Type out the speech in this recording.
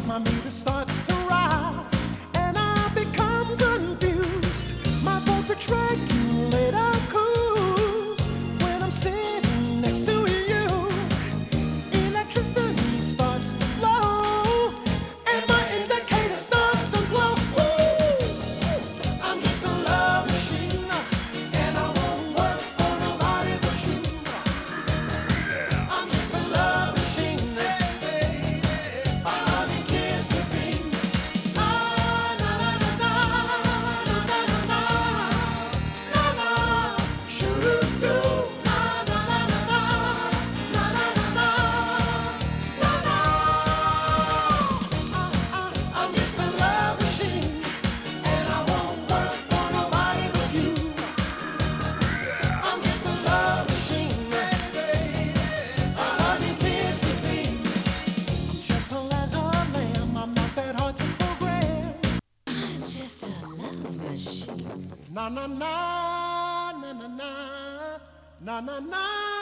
my meter starts to rise, and I become confused. My voltage regulator cools when I'm sitting next to you. Electricity starts to flow, and my indicator starts to glow. Ooh, I'm just a love machine, and I won't work for nobody but you. I'm just a love machine, baby. A honey kiss to be. Ah, na na na na, na na na na, na na. Shoo-doo-doo. Na na na na na, na na na na, na na. I'm just a love machine, and I won't work for nobody but you. I'm just a love machine, baby. A honey kiss to be. Gentle as a lamb, I'm not that hard to program. Just a love machine. Na na na na na na na na na.